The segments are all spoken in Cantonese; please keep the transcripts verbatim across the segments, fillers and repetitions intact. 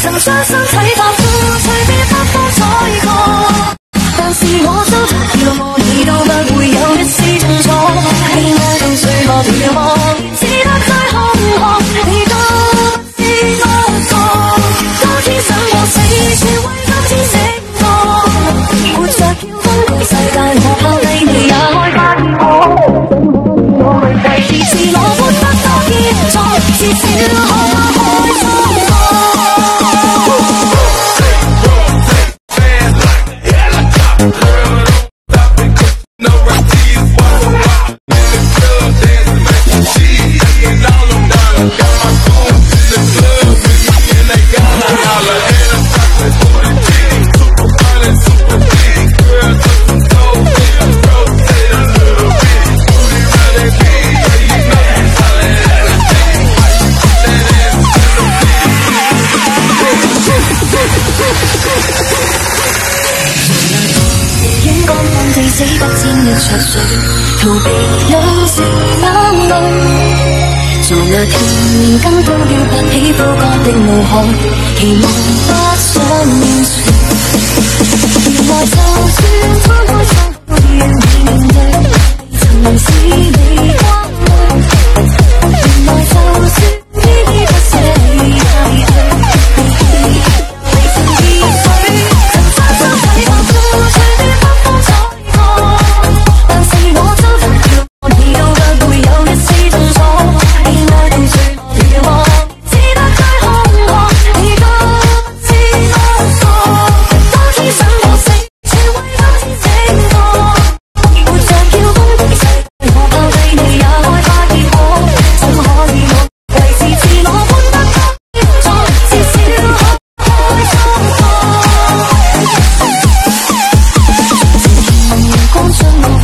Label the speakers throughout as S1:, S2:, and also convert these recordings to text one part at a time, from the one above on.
S1: 曾將身體發光，隨便發光彩過。但是我周遭叫我你都不會有一絲痛楚，你愛到最後遙望，只得在空巷，你都不知我錯。當天想過死，全為今天醒覺，活着要瘋狂世界，我拋低你也開發現我。我們第二次我活得多嚴重，至少可開心過。死不沾一滴水，逃避有時眼淚。在那天連根都要拔起枯乾的腦海，期望不想面對。原來就算分開手，都要面對，曾是你關愛。原來就算依依不捨你太對，為情意水，曾將身體發光，隨便發光彩。但是我周遭叫你都不會有一絲痛楚，你愛到最後遙望，只得在空巷，你都不知我錯。當天想過死，全為今天醒覺，活着要瘋狂世界，我拋低你也開花結果，怎可以我維持自我活得多嚴重，至少可開心過。陽光將我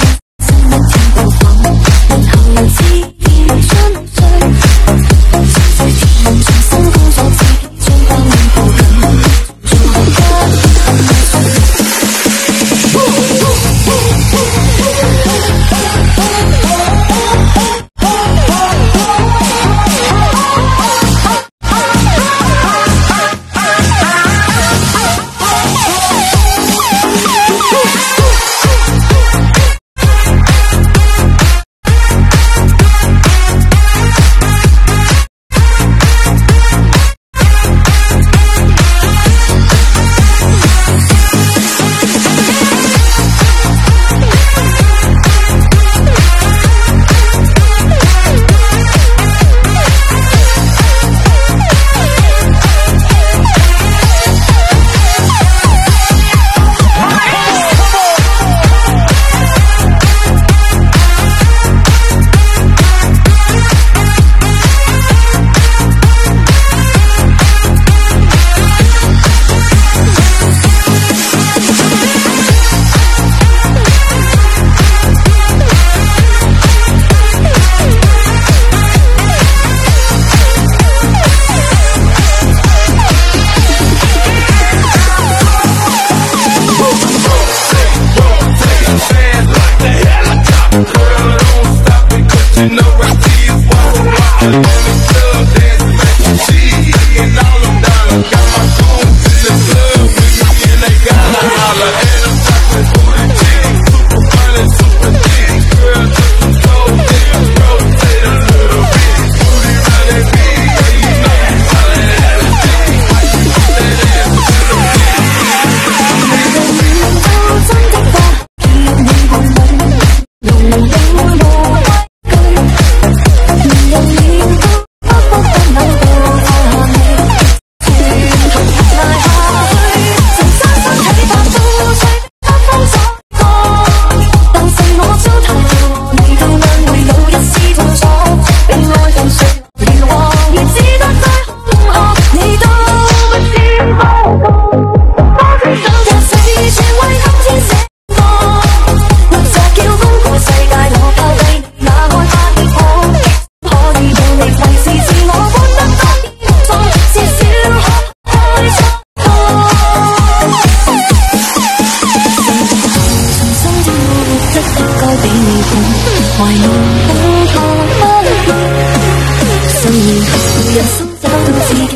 S1: 人生找到自己。